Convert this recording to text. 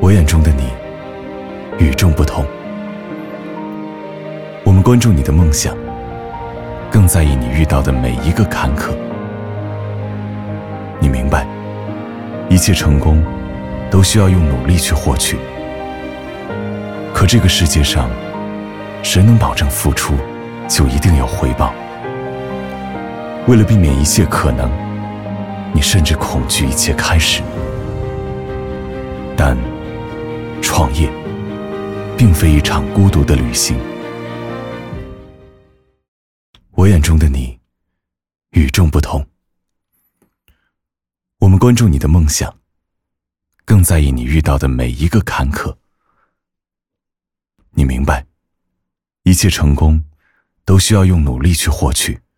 我眼中的你与众不同。我们关注你的梦想，更在意你遇到的每一个坎坷。你明白，一切成功都需要用努力去获取。可这个世界上，谁能保证付出就一定有回报？为了避免一切可能，你甚至恐惧一切开始。但创业并非一场孤独的旅行。我眼中的你与众不同。我们关注你的梦想，更在意你遇到的每一个坎坷。你明白，一切成功都需要用努力去获取。